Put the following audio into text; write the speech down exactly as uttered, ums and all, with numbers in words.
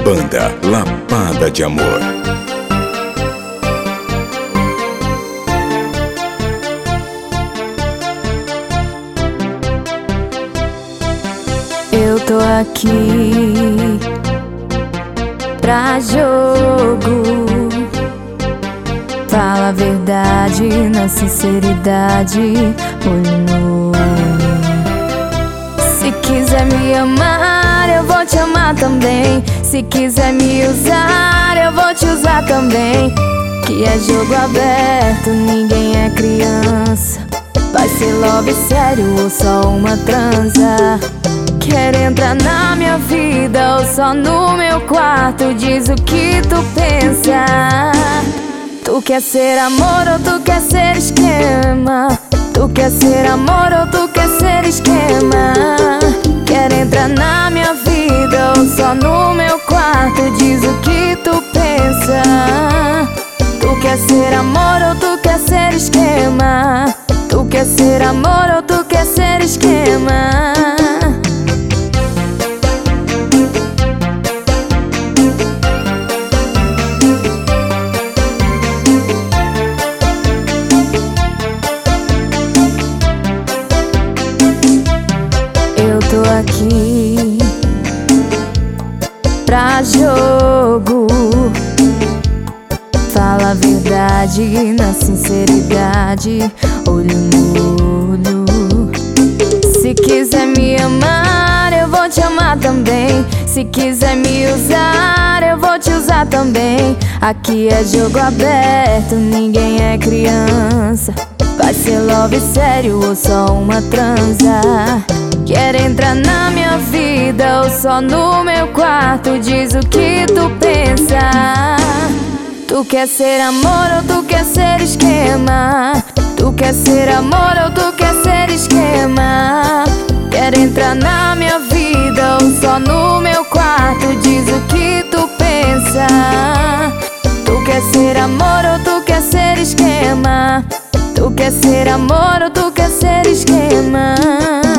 Banda Lapada de Amor. Eu tô aqui pra jogo. Fala a verdade na sinceridade, olho no olho. Se quiser me amar, eu vou te amar também. Se quiser me usar, eu vou te usar também. Que é jogo aberto, ninguém é criança. Vai ser love sério ou só uma transa? Quer entrar na minha vida ou só no meu quarto? Diz o que tu pensa. Tu quer ser amor ou tu quer ser esquema? Tu quer ser amor ou tu quer ser esquema? Quer entrar na minha vida ou só no meu quarto? Diz o que tu pensa. Tu quer ser amor ou tu quer ser esquema? Tu quer ser amor ou tu quer ser esquema? Eu tô aqui pra jogo. Fala a verdade na sinceridade, olho no olho. Se quiser me amar, eu vou te amar também. Se quiser me usar, eu vou te usar também. Aqui é jogo aberto, ninguém é criança. Vai ser love sério ou só uma transa? Quer entrar na minha vida ou só no meu quarto? Diz o que tu pensa. Tu quer ser amor ou tu quer ser esquema? Tu quer ser amor ou tu quer ser esquema? Quer entrar na minha vida ou só no meu quarto? Diz o que tu pensa. Tu quer ser amor ou tu quer ser esquema? Tu quer ser amor ou tu quer ser esquema?